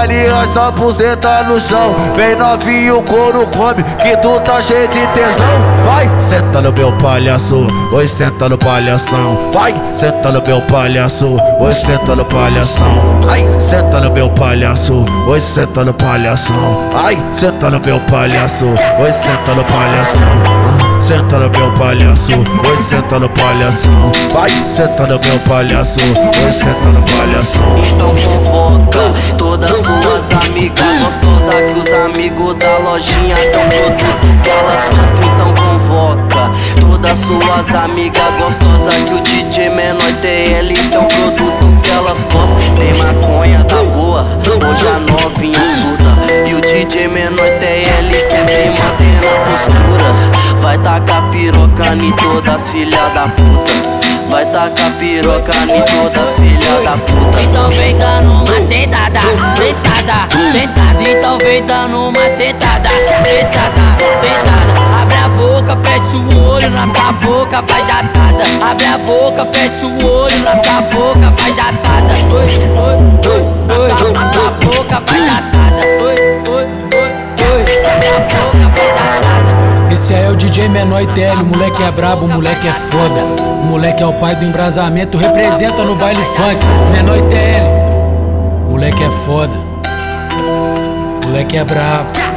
baile, essa buceta no chão. Vem novinho, o couro come, que tu tá cheio de tesão. Vai, senta no meu palhaço, oi, senta no palhação. Vai, senta no meu palhaço, oi, senta no palhação. Ai, senta no meu palhaço, oi, senta no palhação. Ai, senta no meu palhaço, oi, senta no palhação. Senta no meu palhaço, oi, senta no palhação. Vai, senta no meu palhaço, oi, senta no palhação. Então convoca todas suas amigas gostosas, que os amigos da lojinha tão produto que elas gostam. Então convoca todas suas amigas gostosas, que o DJ menor TL tem um produto que elas gostam. Tem maconha da boa, hoje a novinha surta, e o DJ menor TL sempre mantendo a postura. Vai tacar piroca em todas as filhas da puta. Vai tacar piroca em todas as filhas da puta. Então vem dando uma sentada, sentada, sentada. Então vem dando uma sentada, sentada, sentada. Abre a boca, fecha o olho na tua boca, vai jatada. Abre a boca, fecha o olho na tua boca, vai jatada. Oi, oi, oi, oi. Na tua boca, vai jatada. Oi, oi, oi, oi. Na tua boca, vai jatada. Esse aí é o DJ Menor TL, o moleque é brabo, o moleque é foda. O moleque é o pai do embrasamento, representa no baile funk. Menor TL, moleque é foda, moleque é brabo.